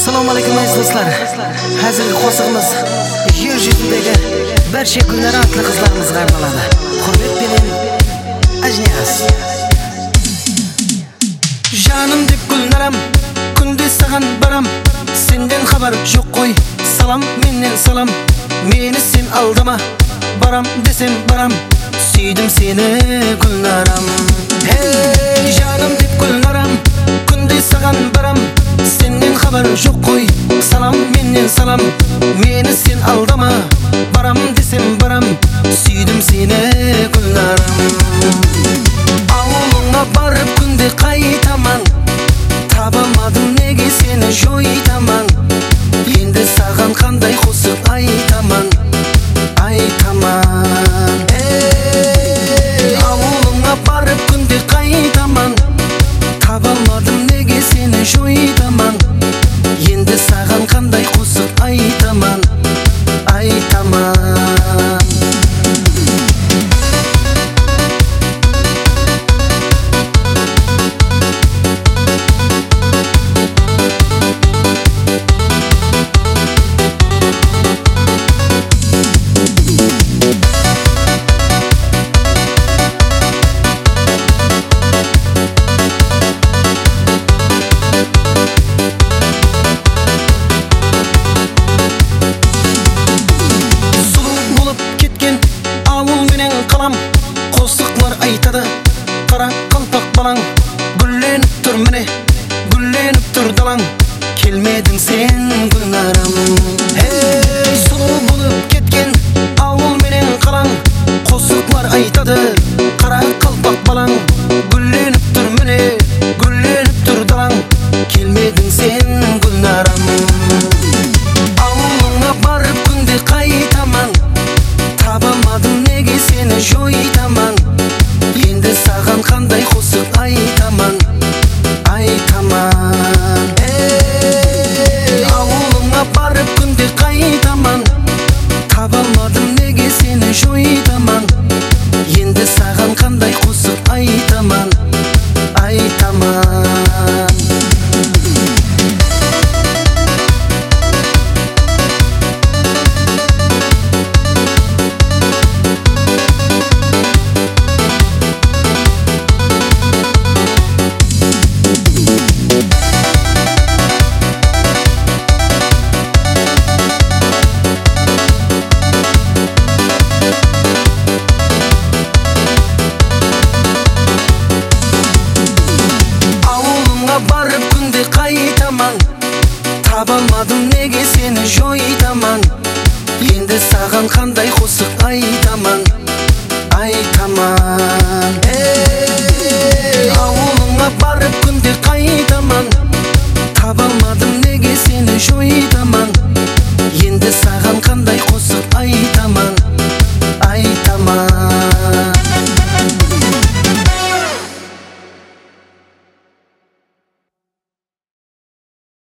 Assalomu alaykum aziz do'stlar. Hozirgi qo'shig'imiz yer yuzidagi barcha gullar atli qizlarimizga arnaladi. Hurmat bilan Ajniyas. Жаным деп гүлнарам, күнде саған барам. Сенден хабар жоқ қой, салам менен салам. Мені сен алдама, барам десем барам. Сүйдім сені гүлнарам. Ей, жаным деп гүлнарам, күнде саған барам. Сенден хабар жоқ қой, салам менен салам. Мені сен алдама, барам десем барам. Сүйдім сені гүлнарам. Ауылыңа барып күнде қайтаман, табамадым неге сені жойтаман. Енді саған қандай қосып айтаман, айтаман. Ей, ауылыңа барып күнде қайтаман, табамадым неге сені жойтаман. Енді саған қандай қосып айтаман, айтаман. Қосықлар айтады, қара қалпақ балаң. Гүлленіп тұр міне, гүлленіп тұр далаң. Келмедің сен гүлнарам. Ей, сұлу болып кеткен ауыл менен қалаң. Қосықлар айтады, қара қалпақ балаң. Гүлленіп тұр міне, гүлленіп тұр далаң. Келмедің сен гүлнарам. Ауылыңа барып күнде қайтаман, табамадым неге сені жойтаман. Енді саған қандай қосып айтаман, айтаман. Ей, ауылыңа барып күнде қайтаман, табамадым неге сені жойтаман. Енді саған қандай қосып айтаман, айтаман. Барып күнде қайтаман, табалмадым неге сені жойтаман. Енді саған қандай қосып айтаман, айтаман. Ей, ауылыңа барып күнде қайтаман, табалмадым неге сені жойтаман. Енді саған қандай қосып айтаман, айтаман.